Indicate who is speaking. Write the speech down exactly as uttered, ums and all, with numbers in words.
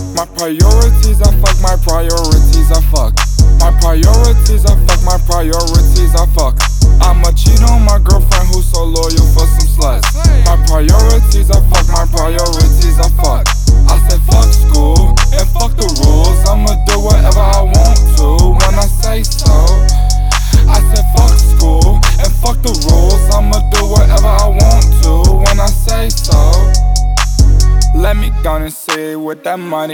Speaker 1: My priorities, I fuck my priorities, I fuck. My priorities, I fuck my priorities, I fuck. I'ma cheat on my girlfriend who's so loyal for some sluts. My priorities, I fuck my priorities, I fuck. I said fuck school and fuck the rules. I'ma do whatever I want to when I say so. I said fuck school and fuck the rules. I'ma do whatever I want to when I say so. Let me go and see with that money